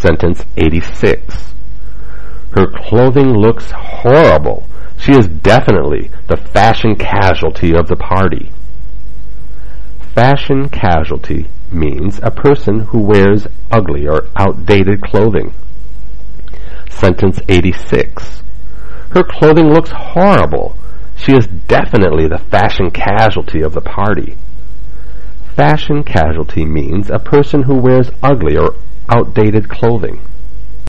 Sentence 86. Her clothing looks horrible. She is definitely the fashion casualty of the party. Fashion casualty means a person who wears ugly or outdated clothing. Sentence 86. Her clothing looks horrible. She is definitely the fashion casualty of the party. Fashion casualty means a person who wears ugly or outdated clothing.